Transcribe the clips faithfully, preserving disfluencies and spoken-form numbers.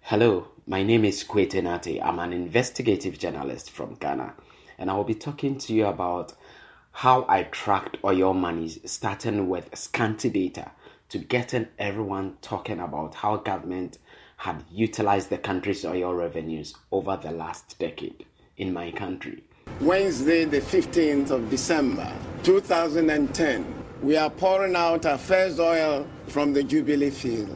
Hello, my name is Kwete Nate. I'm an investigative journalist from Ghana, and I will be talking to you about how I tracked oil monies, starting with scanty data to getting everyone talking about how government had utilized the country's oil revenues over the last decade in my country. Wednesday, the fifteenth of December, two thousand ten, we are pouring out our first oil from the Jubilee field.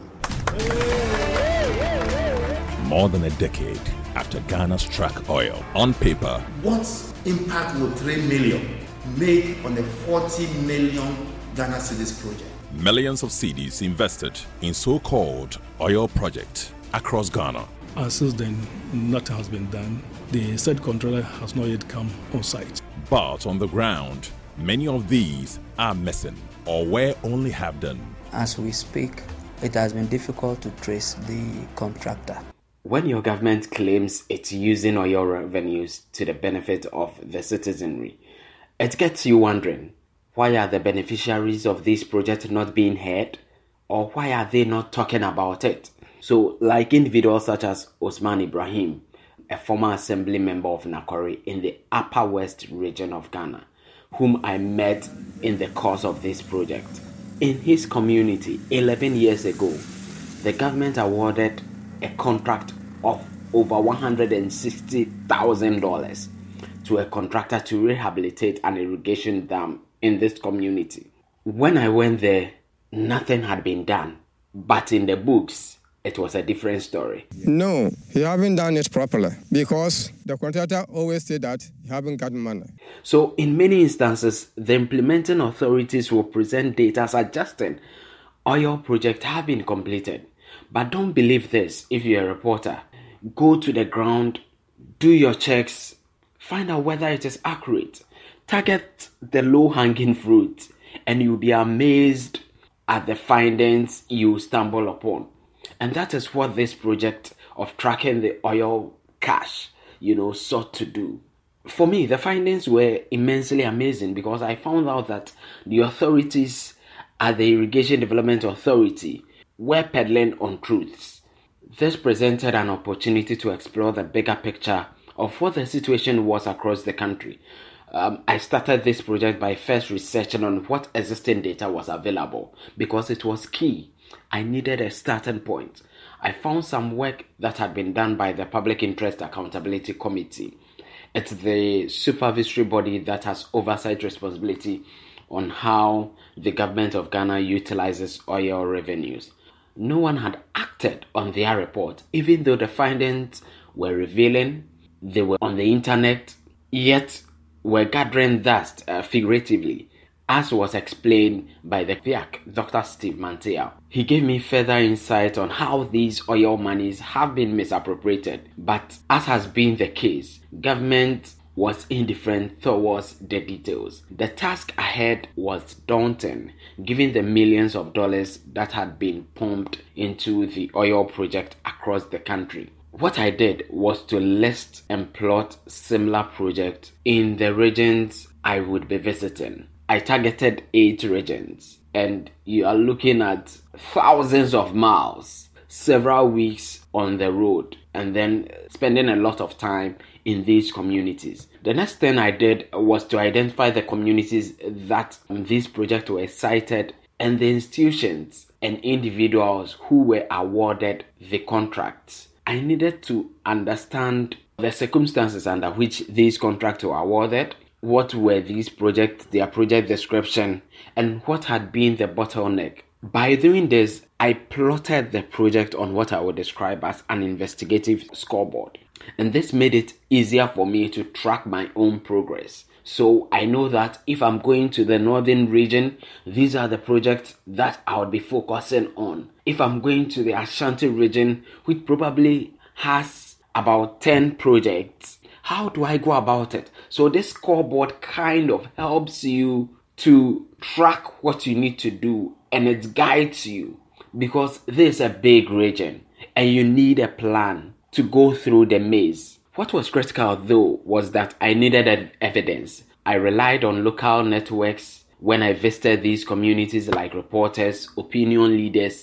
More than a decade after Ghana struck oil, on paper, what impact will three million make on a forty million Ghana cedis project? Millions of cedis invested in so-called oil project across Ghana. And since then, nothing has been done. The said controller has not yet come on site. But on the ground, many of these are missing or were only half done. As we speak, it has been difficult to trace the contractor. When your government claims it's using oil revenues to the benefit of the citizenry, it gets you wondering, why are the beneficiaries of this project not being heard? Or why are they not talking about it? So, like individuals such as Osman Ibrahim, a former assembly member of Nakori in the Upper West region of Ghana, whom I met in the course of this project. In his community, eleven years ago, the government awarded a contract of over one hundred sixty thousand dollars to a contractor to rehabilitate an irrigation dam in this community. When I went there, nothing had been done, but in the books, it was a different story. No, he haven't done it properly because the contractor always said that he haven't gotten money. So in many instances, the implementing authorities will present data suggesting oil projects have been completed. But don't believe this if you're a reporter. Go to the ground, do your checks, find out whether it is accurate. Target the low-hanging fruit, and you'll be amazed at the findings you stumble upon. And that is what this project of tracking the oil cash, you know, sought to do. For me, the findings were immensely amazing because I found out that the authorities at the Irrigation Development Authority were peddling untruths. This presented an opportunity to explore the bigger picture of what the situation was across the country. Um, I started this project by first researching on what existing data was available because it was key. I needed a starting point. I found some work that had been done by the Public Interest Accountability Committee. It's the supervisory body that has oversight responsibility on how the government of Ghana utilizes oil revenues. No one had acted on their report, even though the findings were revealing, they were on the internet, yet were gathering dust uh, figuratively, as was explained by the P I A C, Doctor Steve Mantea. He gave me further insight on how these oil monies have been misappropriated, but as has been the case, government was indifferent towards the details. The task ahead was daunting, given the millions of dollars that had been pumped into the oil project across the country. What I did was to list and plot similar projects in the regions I would be visiting. I targeted eight regions, and you are looking at thousands of miles, several weeks on the road, and then spending a lot of time in these communities. The next thing I did was to identify the communities that these projects were cited and the institutions and individuals who were awarded the contracts. I needed to understand the circumstances under which these contracts were awarded, what were these projects, their project description, and what had been the bottleneck. By doing this, I plotted the project on what I would describe as an investigative scoreboard. And this made it easier for me to track my own progress. So I know that if I'm going to the northern region, these are the projects that I would be focusing on. If I'm going to the Ashanti region, which probably has about ten projects, how do I go about it? So this scoreboard kind of helps you to track what you need to do, and it guides you because this is a big region and you need a plan to go through the maze. What was critical though was that I needed evidence. I relied on local networks when I visited these communities, like reporters, opinion leaders,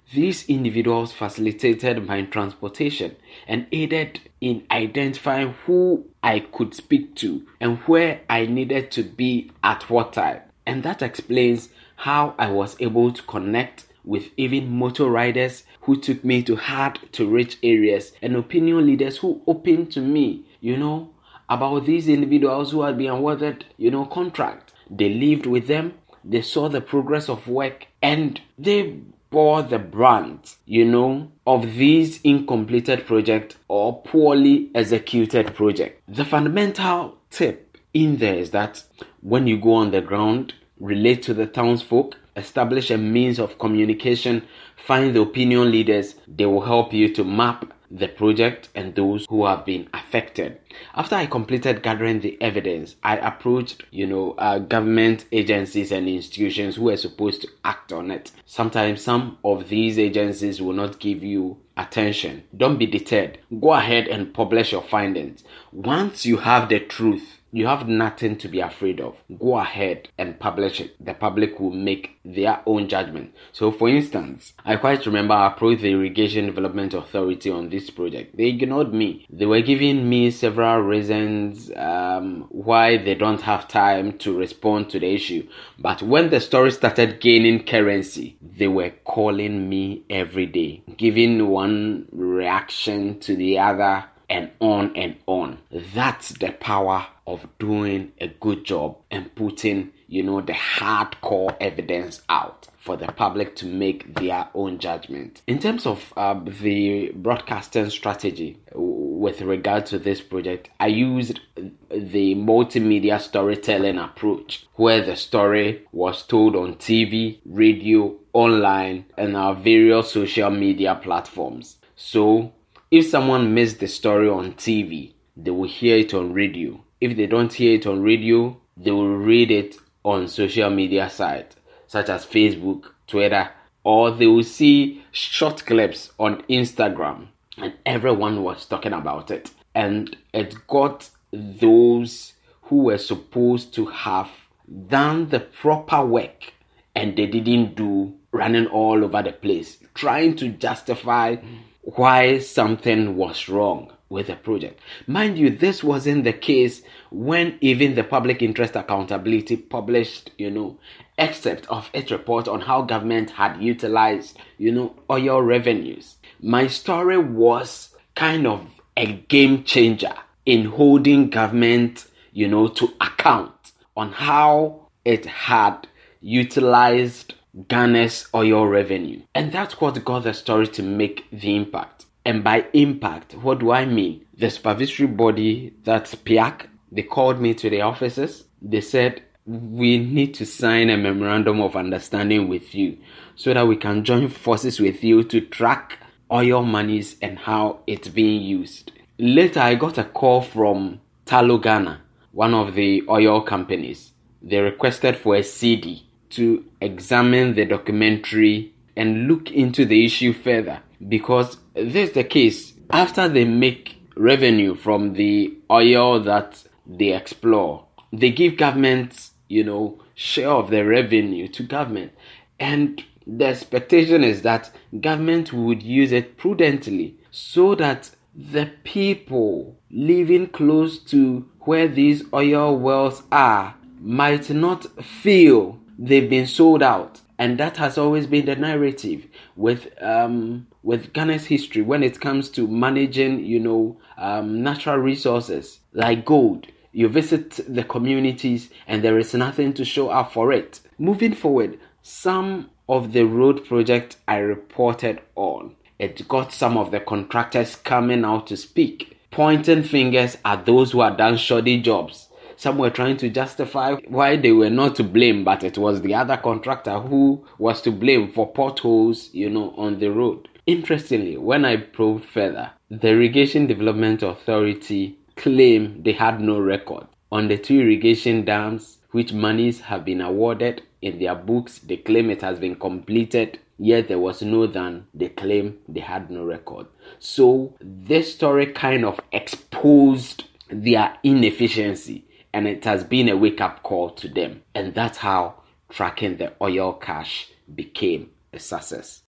These individuals facilitated my transportation and aided in identifying who I could speak to and where I needed to be at what time. And that explains how I was able to connect with even motor riders who took me to hard-to-reach areas and opinion leaders who opened to me, you know, about these individuals who had been awarded, you know, contract. They lived with them, they saw the progress of work, and they bore the brunt, you know, of these incompleted projects or poorly executed projects. The fundamental tip in there is that when you go on the ground, relate to the townsfolk, establish a means of communication, find the opinion leaders. They will help you to map the project and those who have been affected. After I completed gathering the evidence, I approached, you know, uh, government agencies and institutions who were supposed to act on it. Sometimes some of these agencies will not give you attention. Don't be deterred. Go ahead and publish your findings. Once you have the truth, you have nothing to be afraid of. Go ahead and publish it. The public will make their own judgment. So, for instance, I quite remember I approached the Irrigation Development Authority on this project. They ignored me. They were giving me several reasons um, why they don't have time to respond to the issue. But when the story started gaining currency, they were calling me every day, giving one reaction to the other, and on and on. That's the power of doing a good job and putting, you know, the hardcore evidence out for the public to make their own judgment. In terms of uh, the broadcasting strategy with regard to this project, I used the multimedia storytelling approach, where the story was told on T V, radio, online, and our various social media platforms. So if someone missed the story on T V, they will hear it on radio. If they don't hear it on radio, they will read it on social media sites such as Facebook, Twitter, or they will see short clips on Instagram, and everyone was talking about it. And it got those who were supposed to have done the proper work and they didn't do, running all over the place, trying to justify why something was wrong with the project. Mind you, this wasn't the case when even the Public Interest Accountability published, you know, excerpt of its report on how government had utilized, you know, oil revenues. My story was kind of a game changer in holding government, you know, to account on how it had utilized Ghana's oil revenue. And that's what got the story to make the impact. And by impact, what do I mean? The supervisory body, that's P I A C, they called me to the offices. They said, we need to sign a memorandum of understanding with you so that we can join forces with you to track oil monies and how it's being used. Later, I got a call from Tullow Ghana, one of the oil companies. They requested for a C D to examine the documentary and look into the issue further, because this is the case. After they make revenue from the oil that they explore, they give government, you know, share of the revenue to government, and the expectation is that government would use it prudently so that the people living close to where these oil wells are might not feel they've been sold out. And that has always been the narrative with um with Ghana's history when it comes to managing, you know, um, natural resources like gold. You visit the communities and there is nothing to show up for it. Moving forward, some of the road project I reported on, it got some of the contractors coming out to speak, pointing fingers at those who had done shoddy jobs. Some were trying to justify why they were not to blame, but it was the other contractor who was to blame for potholes, you know, on the road. Interestingly, when I probed further, the Irrigation Development Authority claimed they had no record on the two irrigation dams which monies have been awarded. In their books, they claim it has been completed, yet there was no done. They claim they had no record. So this story kind of exposed their inefficiency, and it has been a wake-up call to them. And that's how tracking the oil cache became a success.